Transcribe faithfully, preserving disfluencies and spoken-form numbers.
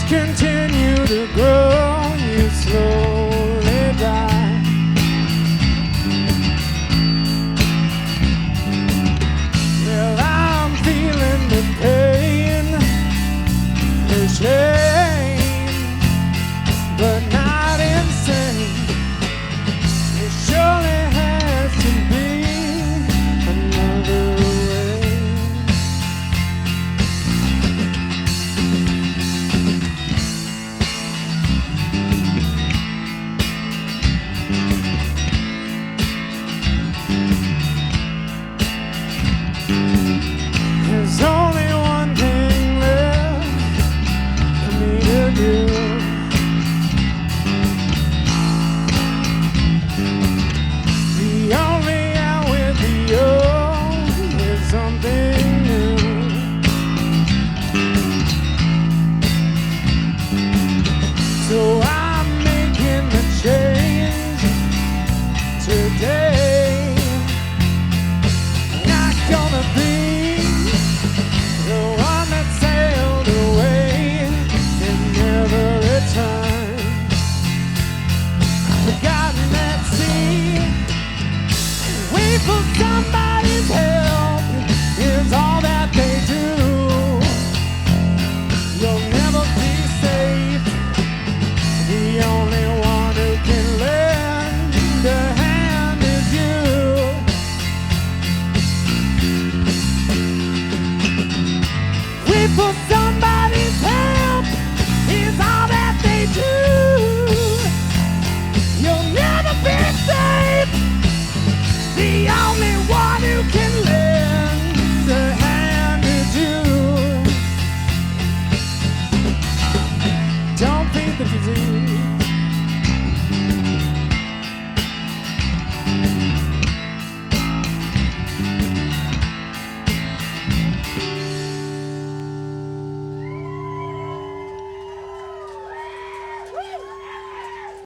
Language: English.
continue to grow, you slowly die. Well, I'm feeling the pain, the shame, but not insane. It surely has to be another way. There's only one thing left for me to do. The only out with the old is something new. So I'm making the change today. Not gonna be the one that sailed away and never returned. Forgotten that sea, wait for somebody's help is all that they do. You'll never be safe. The only one who can lend a hand is you. Wait for somebody's help is all that they do. You'll never be safe. The only one who can lend a hand is you. Don't think that you do.